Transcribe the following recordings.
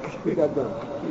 We got done.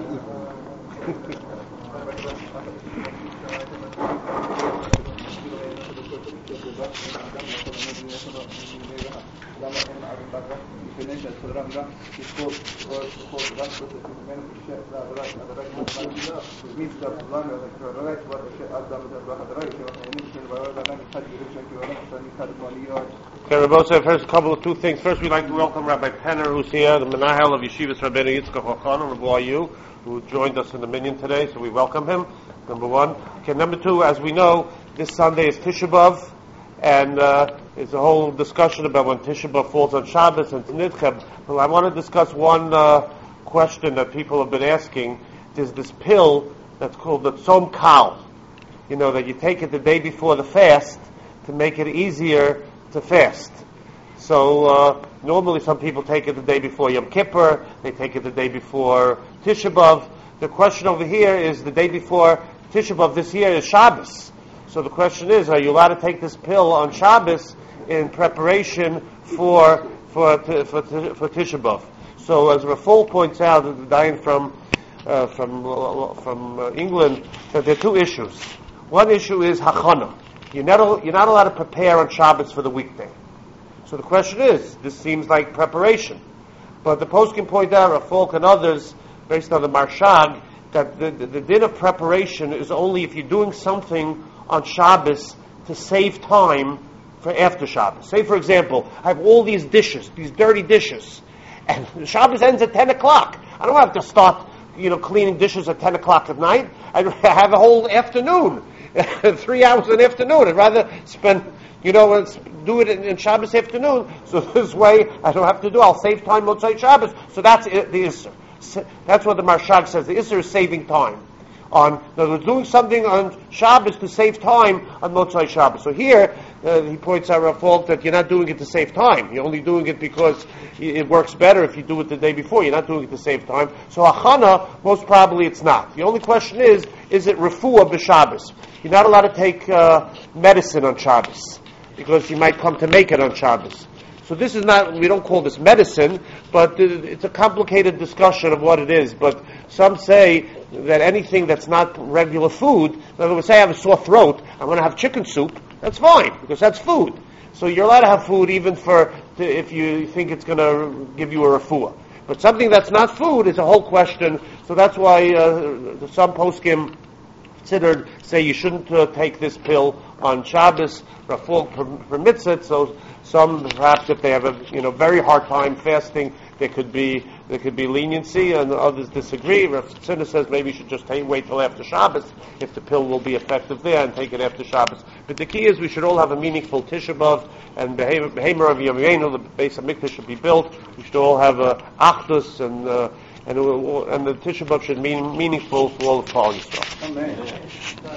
Okay, Rabbosai, first a couple of two things. First, we'd like to welcome Rabbi Penner, who's here, the Menahel of Yeshivas Rabbeinu Yitzchak Ochana, Rabbi Ayu, who joined us in the minyan today, so we welcome him, number one. Okay, number two, as we know, this Sunday is Tisha B'Av, and there's a whole discussion about when Tisha B'Av falls on Shabbos and Nidchem. Well, I want to discuss one question that people have been asking. There's this pill that's called the Tzom Kal, that you take it the day before the fast to make it easier to fast. So normally some people take it the day before Yom Kippur, they take it the day before Tisha B'Av. The question over here is the day before Tisha B'Av this year is Shabbos. So the question is, are you allowed to take this pill on Shabbos in preparation for Tisha B'Av? So as Rafal points out, the Dayan from England, that there are two issues. One issue is hachana. You're not allowed to prepare on Shabbos for the weekday. So the question is, this seems like preparation. But the post can point out, Rafal and others, based on the Marshag, that the din of preparation is only if you're doing something on Shabbos to save time for after Shabbos. Say, for example, I have all these dishes, these dirty dishes, and Shabbos ends at 10 o'clock. I don't have to start, cleaning dishes at 10 o'clock at night. I have a whole afternoon, 3 hours in the afternoon. I'd rather spend, do it in Shabbos afternoon, so this way I don't have to do. I'll save time Motzei Shabbos. So that's the Isser. That's what the Marshag says. The Isser is saving time. Doing something on Shabbos to save time on Motzei Shabbos. So here, he points out Rafal that you're not doing it to save time. You're only doing it because it works better if you do it the day before. You're not doing it to save time. So Achana, most probably it's not. The only question is it Refuah b'Shabbos? You're not allowed to take medicine on Shabbos, because you might come to make it on Shabbos. So this is not, we don't call this medicine, but it's a complicated discussion of what it is. But some say that anything that's not regular food, in other words, say I have a sore throat, I'm going to have chicken soup, that's fine, because that's food. So you're allowed to have food even if you think it's going to give you a refuah. But something that's not food is a whole question, so that's why some poskim considered say you shouldn't take this pill on Shabbos. Rafal permits it, so some perhaps if they have a very hard time fasting, there could be leniency, and others disagree. Rav Tzina says maybe you should just wait till after Shabbos if the pill will be effective there, and take it after Shabbos. But the key is we should all have a meaningful Tisha B'Av, and Behemer of Yominu, the base of Mikdash should be built. We should all have Achdus, and the Tisha B'Av should be meaningful for all of Klal Yisrael. Amen.